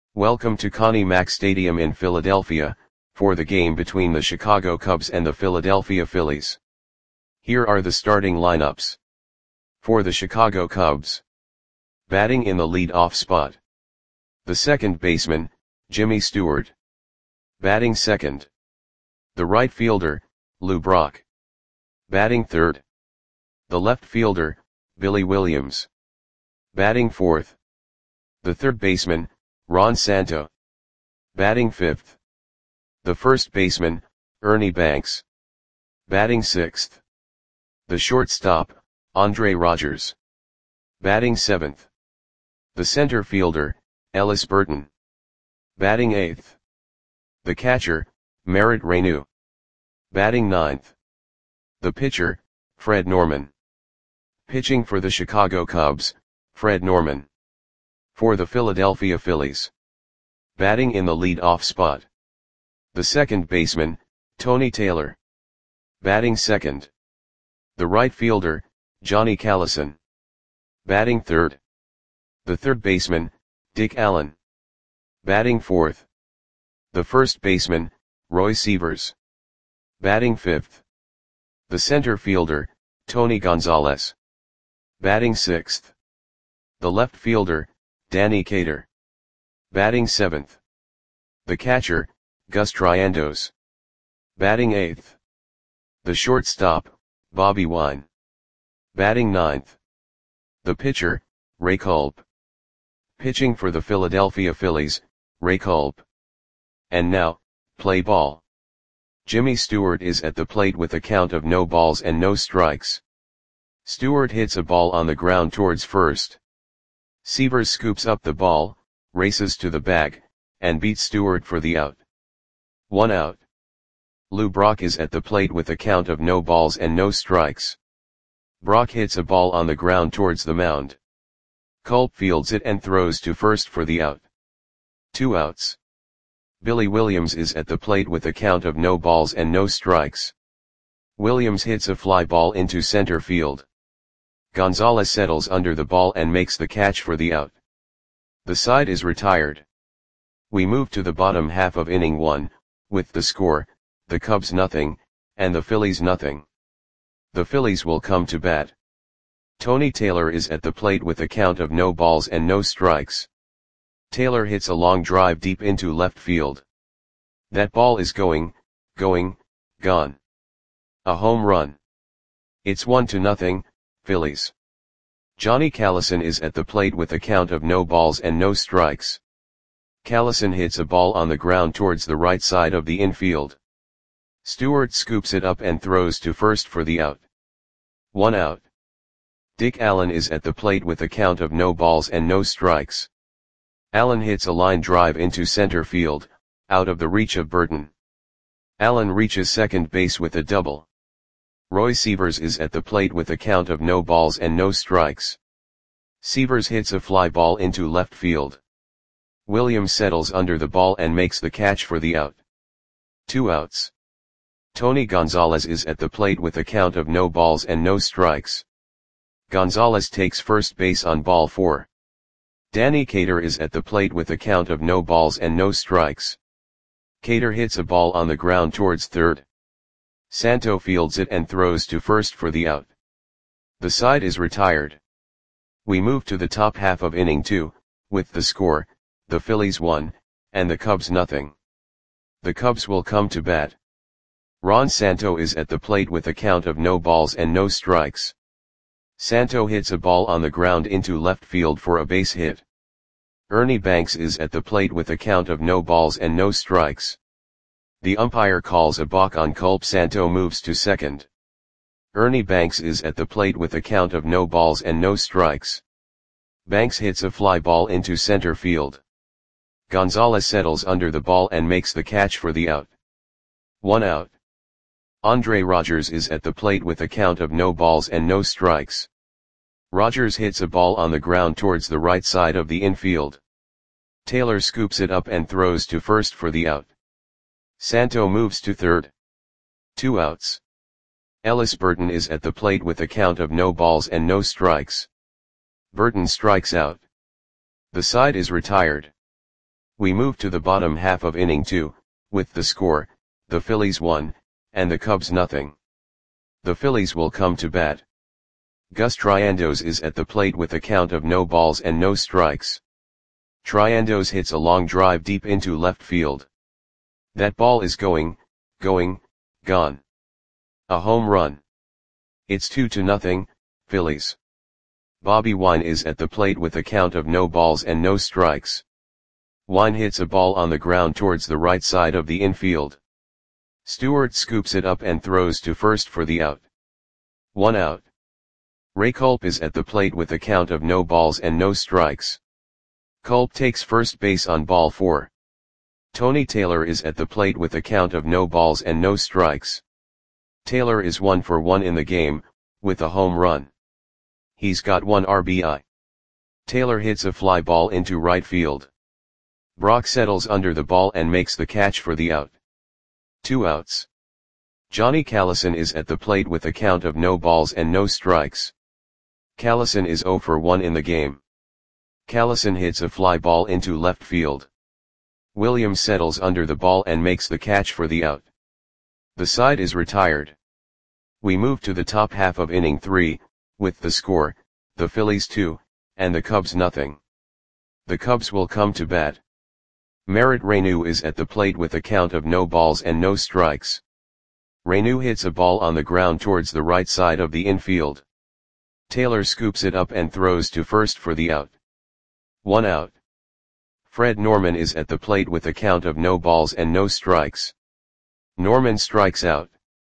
Welcome to Connie Mack Stadium in Philadelphia, for the game between the Chicago Cubs and the Philadelphia Phillies. Here are the starting lineups. For the Chicago Cubs. Batting in the lead-off spot. The second baseman, Jimmy Stewart. Batting second. The right fielder, Lou Brock. Batting third. The left fielder, Billy Williams. Batting fourth. The third baseman, Ron Santo. Batting fifth. The first baseman, Ernie Banks. Batting sixth. The shortstop, Andre Rogers. Batting seventh. The center fielder, Ellis Burton. Batting eighth. The catcher, Merritt Reyneau. Batting ninth. The pitcher, Fred Norman. Pitching for the Chicago Cubs, Fred Norman. For the Philadelphia Phillies. Batting in the lead-off spot. The second baseman, Tony Taylor. Batting second. The right fielder, Johnny Callison. Batting third. The third baseman, Dick Allen. Batting fourth. The first baseman, Roy Sievers. Batting fifth. The center fielder, Tony Gonzalez. Batting sixth. The left fielder, Danny Cater. Batting seventh. The catcher, Gus Triandos. Batting eighth. The shortstop, Bobby Wine. Batting ninth. The pitcher, Ray Culp. Pitching for the Philadelphia Phillies, Ray Culp. And now, play ball. Jimmy Stewart is at the plate with a count of no balls and no strikes. Stewart hits a ball on the ground towards first. Sievers scoops up the ball, races to the bag, and beats Stewart for the out. 1 out. Lou Brock is at the plate with a count of no balls and no strikes. Brock hits a ball on the ground towards the mound. Culp fields it and throws to first for the out. 2 outs. Billy Williams is at the plate with a count of no balls and no strikes. Williams hits a fly ball into center field. Gonzalez settles under the ball and makes the catch for the out. The side is retired. We move to the bottom half of inning 1, with the score, the Cubs nothing, and the Phillies nothing. The Phillies will come to bat. Tony Taylor is at the plate with a count of no balls and no strikes. Taylor hits a long drive deep into left field. That ball is gone. A home run. It's 1-0, Phillies. Johnny Callison is at the plate with a count of no balls and no strikes. Callison hits a ball on the ground towards the right side of the infield. Stewart scoops it up and throws to first for the out. 1 out. Dick Allen is at the plate with a count of no balls and no strikes. Allen hits a line drive into center field, out of the reach of Burton. Allen reaches second base with a double. Roy Sievers is at the plate with a count of no balls and no strikes. Sievers hits a fly ball into left field. Williams settles under the ball and makes the catch for the out. 2 outs. Tony Gonzalez is at the plate with a count of no balls and no strikes. Gonzalez takes first base on ball 4. Danny Cater is at the plate with a count of no balls and no strikes. Cater hits a ball on the ground towards third. Santo fields it and throws to first for the out. The side is retired. We move to the top half of inning 2, with the score, the Phillies 1, and the Cubs nothing. The Cubs will come to bat. Ron Santo is at the plate with a count of no balls and no strikes. Santo hits a ball on the ground into left field for a base hit. Ernie Banks is at the plate with a count of no balls and no strikes. The umpire calls a balk on Culp. Santo moves to second. Ernie Banks is at the plate with a count of no balls and no strikes. Banks hits a fly ball into center field. Gonzalez settles under the ball and makes the catch for the out. 1 out. Andre Rogers is at the plate with a count of no balls and no strikes. Rogers hits a ball on the ground towards the right side of the infield. Taylor scoops it up and throws to first for the out. Santo moves to third. 2 outs. Ellis Burton is at the plate with a count of no balls and no strikes. Burton strikes out. The side is retired. We move to the bottom half of inning 2, with the score, the Phillies 1, and the Cubs nothing. The Phillies will come to bat. Gus Triandos is at the plate with a count of no balls and no strikes. Triandos hits a long drive deep into left field. That ball is going, gone. A home run. It's 2-0, Phillies. Bobby Wine is at the plate with a count of no balls and no strikes. Wine hits a ball on the ground towards the right side of the infield. Stewart scoops it up and throws to first for the out. 1 out. Ray Culp is at the plate with a count of no balls and no strikes. Culp takes first base on ball 4. Tony Taylor is at the plate with a count of no balls and no strikes. Taylor is 1 for 1 in the game, with a home run. He's got 1 RBI. Taylor hits a fly ball into right field. Brock settles under the ball and makes the catch for the out. 2 outs. Johnny Callison is at the plate with a count of no balls and no strikes. Callison is 0 for 1 in the game. Callison hits a fly ball into left field. Williams settles under the ball and makes the catch for the out. The side is retired. We move to the top half of inning 3, with the score, the Phillies 2, and the Cubs nothing. The Cubs will come to bat. Merritt Reyneau is at the plate with a count of no balls and no strikes. Reyneau hits a ball on the ground towards the right side of the infield. Taylor scoops it up and throws to first for the out. 1 out. Fred Norman is at the plate with a count of no balls and no strikes. Norman strikes out.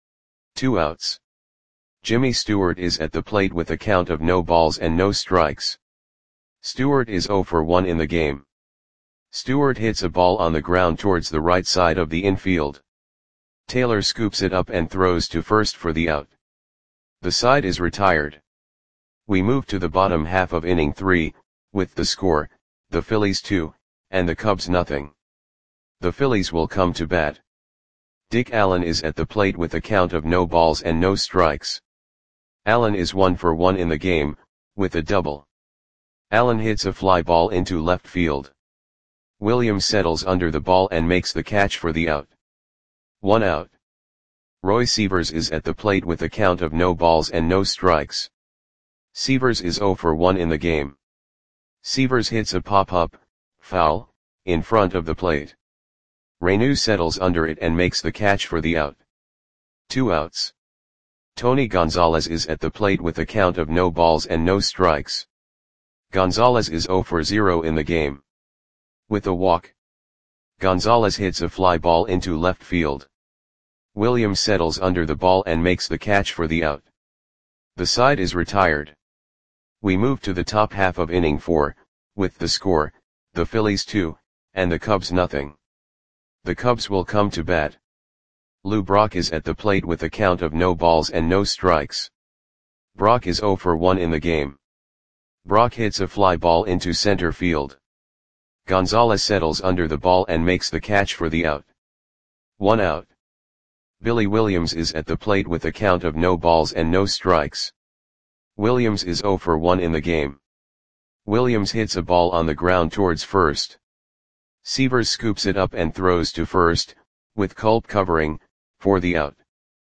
2 outs. Jimmy Stewart is at the plate with a count of no balls and no strikes. Stewart is 0 for 1 in the game. Stewart hits a ball on the ground towards the right side of the infield. Taylor scoops it up and throws to first for the out. The side is retired. We move to the bottom half of inning 3, with the score, the Phillies 2, and the Cubs nothing. The Phillies will come to bat. Dick Allen is at the plate with a count of no balls and no strikes. Allen is 1 for 1 in the game, with a double. Allen hits a fly ball into left field. Williams settles under the ball and makes the catch for the out. 1 out. Roy Sievers is at the plate with a count of no balls and no strikes. Sievers is 0 for 1 in the game. Sievers hits a pop-up, foul, in front of the plate. Reyneau settles under it and makes the catch for the out. 2 outs. Tony Gonzalez is at the plate with a count of no balls and no strikes. Gonzalez is 0 for 0 in the game. With a walk. Gonzalez hits a fly ball into left field. Williams settles under the ball and makes the catch for the out. The side is retired. We move to the top half of inning 4, with the score, the Phillies 2, and the Cubs nothing. The Cubs will come to bat. Lou Brock is at the plate with a count of no balls and no strikes. Brock is 0 for 1 in the game. Brock hits a fly ball into center field. Gonzalez settles under the ball and makes the catch for the out. 1 out. Billy Williams is at the plate with a count of no balls and no strikes. Williams is 0 for 1 in the game. Williams hits a ball on the ground towards first. Sievers scoops it up and throws to first, with Culp covering, for the out.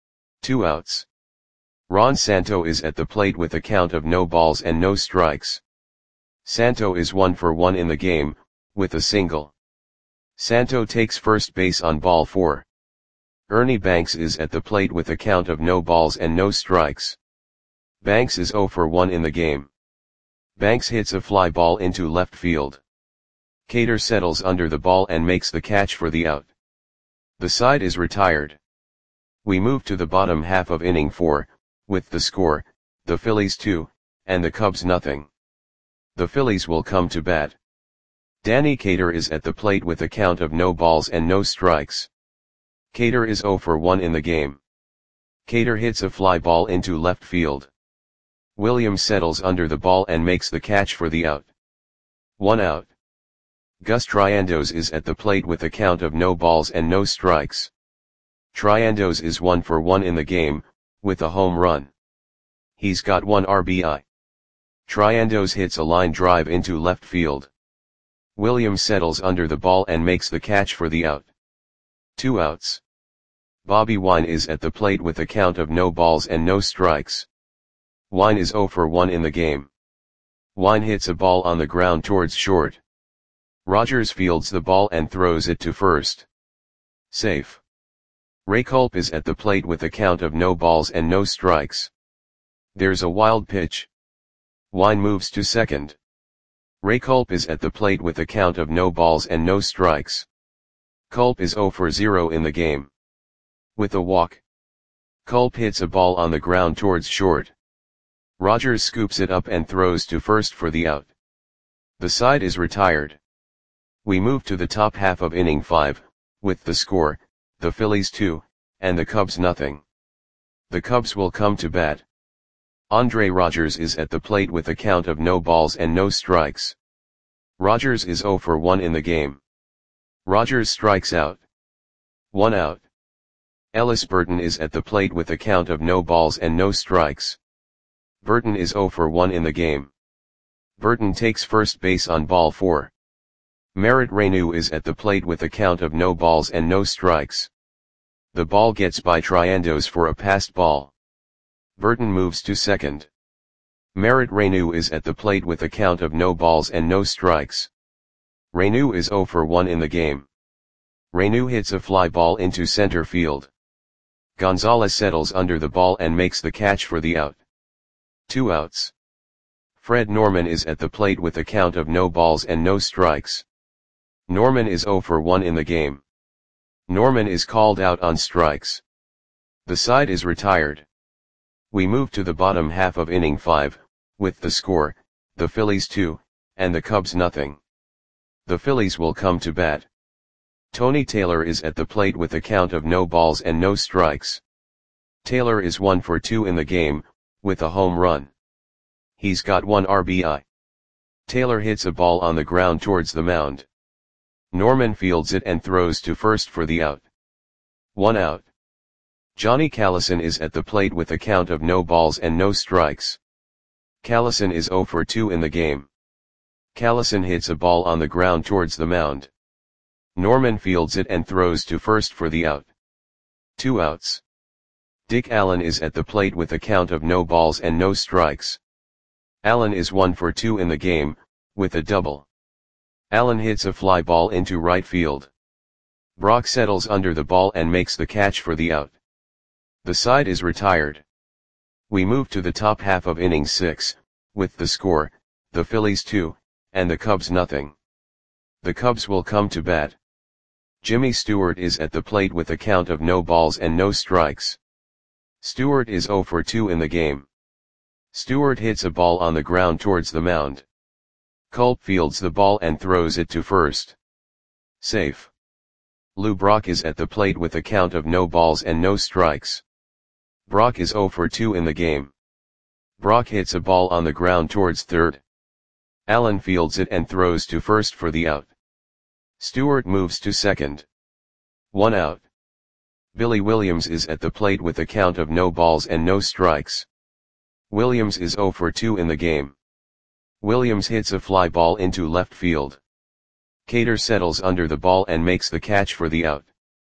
2 outs. Ron Santo is at the plate with a count of no balls and no strikes. Santo is 1 for 1 in the game, with a single. Santo takes first base on ball 4. Ernie Banks is at the plate with a count of no balls and no strikes. Banks is 0 for 1 in the game. Banks hits a fly ball into left field. Cater settles under the ball and makes the catch for the out. The side is retired. We move to the bottom half of inning 4, with the score, the Phillies 2, and the Cubs nothing. The Phillies will come to bat. Danny Cater is at the plate with a count of no balls and no strikes. Cater is 0 for 1 in the game. Cater hits a fly ball into left field. Williams settles under the ball and makes the catch for the out. 1 out. Gus Triandos is at the plate with a count of no balls and no strikes. Triandos is 1 for 1 in the game, with a home run. He's got 1 RBI. Triandos hits a line drive into left field. Williams settles under the ball and makes the catch for the out. 2 outs. Bobby Wine is at the plate with a count of no balls and no strikes. Wine is 0 for 1 in the game. Wine hits a ball on the ground towards short. Rogers fields the ball and throws it to first. Safe. Ray Culp is at the plate with a count of no balls and no strikes. There's a wild pitch. Wine moves to second. Ray Culp is at the plate with a count of no balls and no strikes. Culp is 0 for 0 in the game. With a walk. Culp hits a ball on the ground towards short. Rogers scoops it up and throws to first for the out. The side is retired. We move to the top half of inning 5, with the score, the Phillies 2, and the Cubs nothing. The Cubs will come to bat. Andre Rogers is at the plate with a count of no balls and no strikes. Rogers is 0 for 1 in the game. Rogers strikes out. 1 out. Ellis Burton is at the plate with a count of no balls and no strikes. Burton is 0 for 1 in the game. Burton takes first base on ball 4. Merritt Reyneau is at the plate with a count of no balls and no strikes. The ball gets by Triandos for a passed ball. Burton moves to second. Merritt Reyneau is at the plate with a count of no balls and no strikes. Reyneau is 0 for 1 in the game. Reyneau hits a fly ball into center field. Gonzalez settles under the ball and makes the catch for the out. 2 outs. Fred Norman is at the plate with a count of no balls and no strikes. Norman is 0 for 1 in the game. Norman is called out on strikes. The side is retired. We move to the bottom half of inning 5, with the score, the Phillies 2, and the Cubs nothing. The Phillies will come to bat. Tony Taylor is at the plate with a count of no balls and no strikes. Taylor is 1 for 2 in the game, with a home run. He's got 1 RBI. Taylor hits a ball on the ground towards the mound. Norman fields it and throws to first for the out. 1 out. Johnny Callison is at the plate with a count of no balls and no strikes. Callison is 0 for 2 in the game. Callison hits a ball on the ground towards the mound. Norman fields it and throws to first for the out. 2 outs. Dick Allen is at the plate with a count of no balls and no strikes. Allen is 1 for 2 in the game, with a double. Allen hits a fly ball into right field. Brock settles under the ball and makes the catch for the out. The side is retired. We move to the top half of inning 6, with the score, the Phillies 2, and the Cubs nothing. The Cubs will come to bat. Jimmy Stewart is at the plate with a count of no balls and no strikes. Stewart is 0 for 2 in the game. Stewart hits a ball on the ground towards the mound. Culp fields the ball and throws it to first. Safe. Lou Brock is at the plate with a count of no balls and no strikes. Brock is 0 for 2 in the game. Brock hits a ball on the ground towards third. Allen fields it and throws to first for the out. Stewart moves to second. 1 out. Billy Williams is at the plate with a count of no balls and no strikes. Williams is 0 for 2 in the game. Williams hits a fly ball into left field. Cater settles under the ball and makes the catch for the out.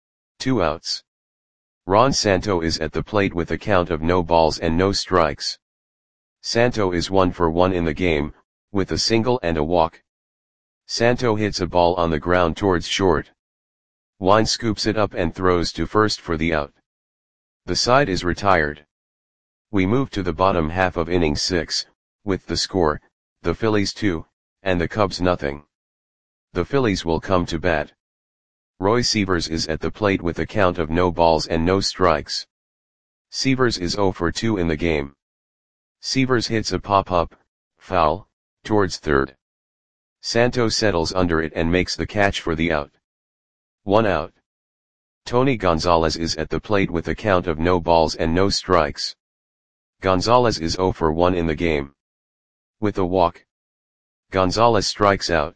2 outs. Ron Santo is at the plate with a count of no balls and no strikes. Santo is 1 for 1 in the game, with a single and a walk. Santo hits a ball on the ground towards short. Wine scoops it up and throws to first for the out. The side is retired. We move to the bottom half of inning 6, with the score, the Phillies 2, and the Cubs nothing. The Phillies will come to bat. Roy Sievers is at the plate with a count of no balls and no strikes. Sievers is 0 for 2 in the game. Sievers hits a pop-up, foul, towards third. Santo settles under it and makes the catch for the out. 1 out. Tony Gonzalez is at the plate with a count of no balls and no strikes. Gonzalez is 0 for 1 in the game. With a walk. Gonzalez strikes out.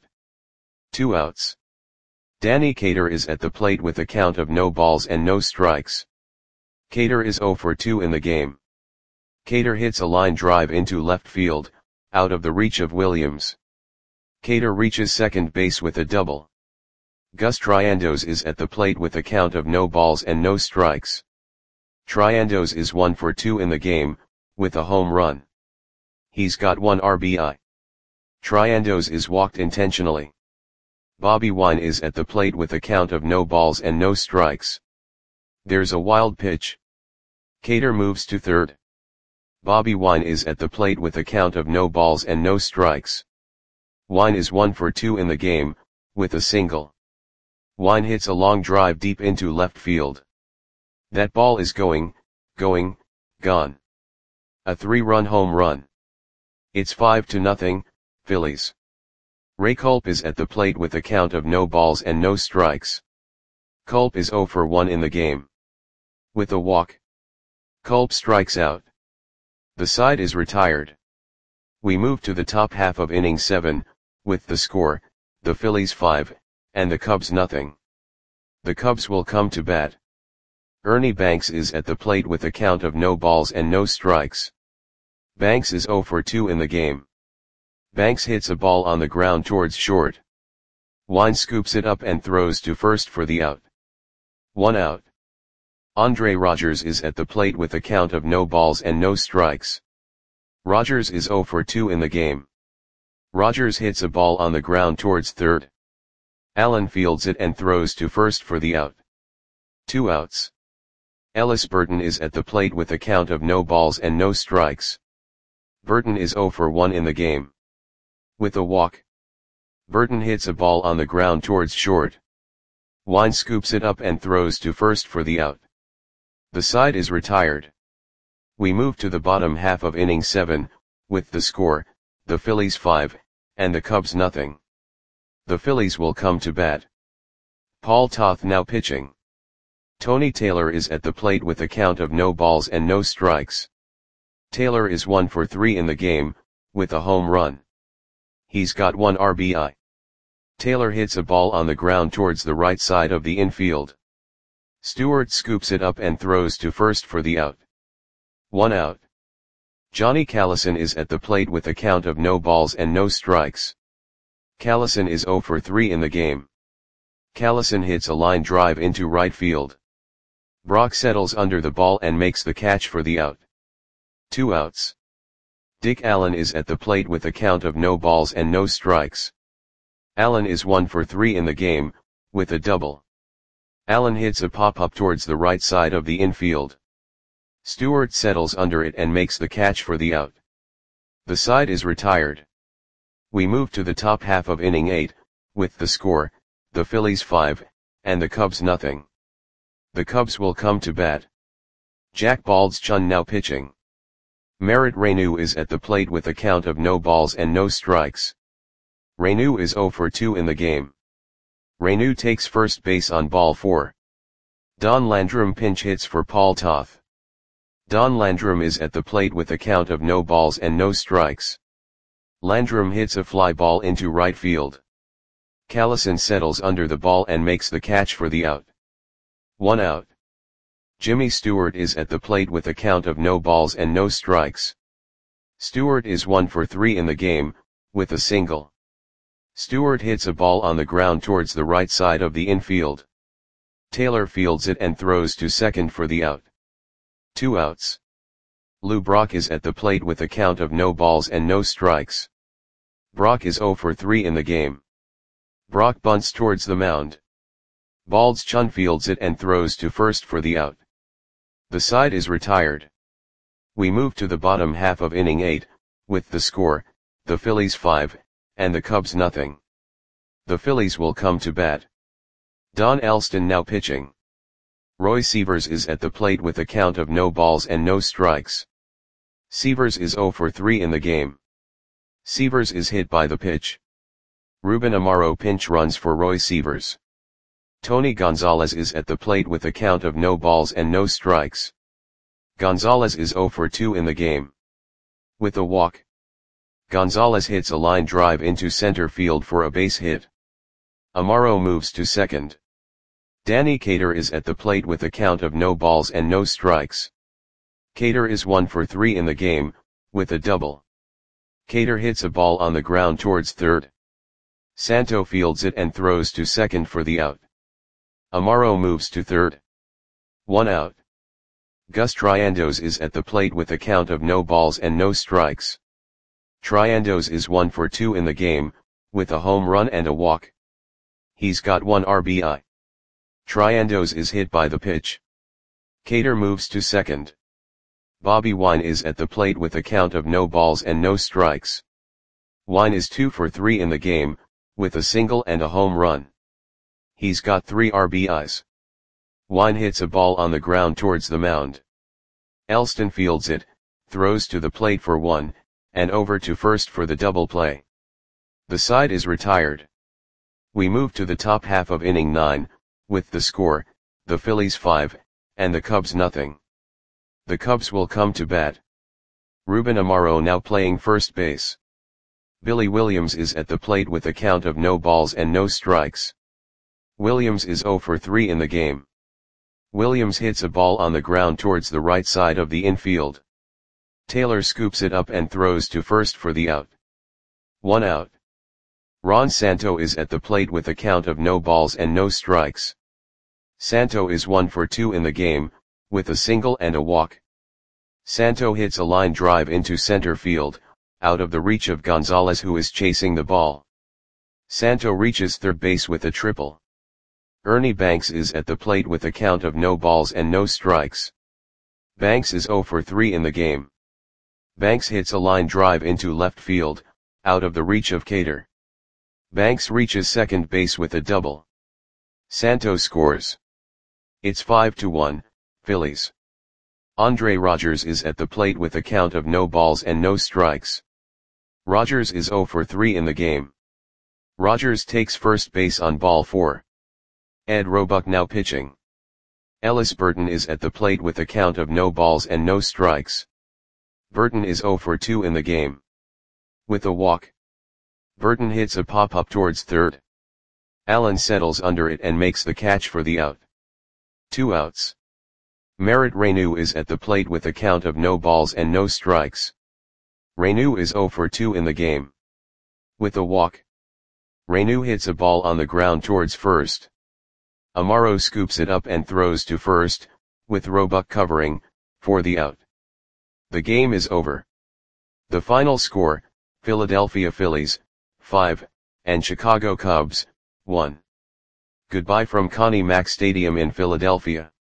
2 outs. Danny Cater is at the plate with a count of no balls and no strikes. Cater is 0 for 2 in the game. Cater hits a line drive into left field, out of the reach of Williams. Cater reaches second base with a double. Gus Triandos is at the plate with a count of no balls and no strikes. Triandos is 1 for 2 in the game, with a home run. He's got 1 RBI. Triandos is walked intentionally. Bobby Wine is at the plate with a count of no balls and no strikes. There's a wild pitch. Cater moves to third. Bobby Wine is at the plate with a count of no balls and no strikes. Wine is 1 for 2 in the game, with a single. Wine hits a long drive deep into left field. That ball is gone. A 3-run home run. It's 5-0, Phillies. Ray Culp is at the plate with a count of no balls and no strikes. Culp is 0 for 1 in the game. With a walk. Culp strikes out. The side is retired. We move to the top half of inning 7, with the score, the Phillies 5, and the Cubs nothing. The Cubs will come to bat. Ernie Banks is at the plate with a count of no balls and no strikes. Banks is 0 for 2 in the game. Banks hits a ball on the ground towards short. Wine scoops it up and throws to first for the out. 1 out. Andre Rogers is at the plate with a count of no balls and no strikes. Rogers is 0 for 2 in the game. Rogers hits a ball on the ground towards third. Allen fields it and throws to first for the out. 2 outs. Ellis Burton is at the plate with a count of no balls and no strikes. Burton is 0 for 1 in the game. With a walk. Burton hits a ball on the ground towards short. Wine scoops it up and throws to first for the out. The side is retired. We move to the bottom half of inning 7, with the score, the Phillies 5, and the Cubs nothing. The Phillies will come to bat. Paul Toth now pitching. Tony Taylor is at the plate with a count of no balls and no strikes. Taylor is 1 for 3 in the game, with a home run. He's got 1 RBI. Taylor hits a ball on the ground towards the right side of the infield. Stewart scoops it up and throws to first for the out. 1 out. Johnny Callison is at the plate with a count of no balls and no strikes. Callison is 0 for 3 in the game. Callison hits a line drive into right field. Brock settles under the ball and makes the catch for the out. 2 outs. Dick Allen is at the plate with a count of no balls and no strikes. Allen is 1 for 3 in the game, with a double. Allen hits a pop-up towards the right side of the infield. Stewart settles under it and makes the catch for the out. The side is retired. We move to the top half of inning 8, with the score, the Phillies 5, and the Cubs nothing. The Cubs will come to bat. Jack Baldschun now pitching. Merritt Renew is at the plate with a count of no balls and no strikes. Renew is 0 for 2 in the game. Renew takes first base on ball 4. Don Landrum pinch hits for Paul Toth. Don Landrum is at the plate with a count of no balls and no strikes. Landrum hits a fly ball into right field. Callison settles under the ball and makes the catch for the out. 1 out. Jimmy Stewart is at the plate with a count of no balls and no strikes. Stewart is 1 for 3 in the game, with a single. Stewart hits a ball on the ground towards the right side of the infield. Taylor fields it and throws to second for the out. 2 outs. Lou Brock is at the plate with a count of no balls and no strikes. Brock is 0 for 3 in the game. Brock bunts towards the mound. Baldschun fields it and throws to first for the out. The side is retired. We move to the bottom half of inning 8, with the score, the Phillies 5, and the Cubs nothing. The Phillies will come to bat. Don Alston now pitching. Roy Sievers is at the plate with a count of no balls and no strikes. Sievers is 0 for 3 in the game. Sievers is hit by the pitch. Ruben Amaro pinch runs for Roy Sievers. Tony Gonzalez is at the plate with a count of no balls and no strikes. Gonzalez is 0 for 2 in the game. With a walk. Gonzalez hits a line drive into center field for a base hit. Amaro moves to second. Danny Cater is at the plate with a count of no balls and no strikes. Cater is 1 for 3 in the game, with a double. Cater hits a ball on the ground towards third. Santo fields it and throws to second for the out. Amaro moves to third. 1 out. Gus Triandos is at the plate with a count of no balls and no strikes. Triandos is 1 for 2 in the game, with a home run and a walk. He's got 1 RBI. Triandos is hit by the pitch. Cater moves to second. Bobby Wine is at the plate with a count of no balls and no strikes. Wine is 2 for 3 in the game, with a single and a home run. He's got 3 RBIs. Wine hits a ball on the ground towards the mound. Elston fields it, throws to the plate for 1, and over to first for the double play. The side is retired. We move to the top half of inning 9, with the score, the Phillies 5, and the Cubs nothing. The Cubs will come to bat. Ruben Amaro now playing first base. Billy Williams is at the plate with a count of no balls and no strikes. Williams is 0 for 3 in the game. Williams hits a ball on the ground towards the right side of the infield. Taylor scoops it up and throws to first for the out. 1 out. Ron Santo is at the plate with a count of no balls and no strikes. Santo is 1 for 2 in the game, with a single and a walk. Santo hits a line drive into center field, out of the reach of Gonzalez, who is chasing the ball. Santo reaches third base with a triple. Ernie Banks is at the plate with a count of no balls and no strikes. Banks is 0 for 3 in the game. Banks hits a line drive into left field, out of the reach of Cater. Banks reaches second base with a double. Santo scores. It's 5-1, Phillies. Andre Rogers is at the plate with a count of no balls and no strikes. Rogers is 0 for 3 in the game. Rogers takes first base on ball 4. Ed Roebuck now pitching. Ellis Burton is at the plate with a count of no balls and no strikes. Burton is 0 for 2 in the game. With a walk. Burton hits a pop-up towards third. Allen settles under it and makes the catch for the out. 2 outs. Merritt Reyneau is at the plate with a count of no balls and no strikes. Reyneau is 0 for 2 in the game. With a walk. Reyneau hits a ball on the ground towards first. Amaro scoops it up and throws to first, with Roebuck covering, for the out. The game is over. The final score, Philadelphia Phillies, 5, and Chicago Cubs, 1. Goodbye from Connie Mack Stadium in Philadelphia.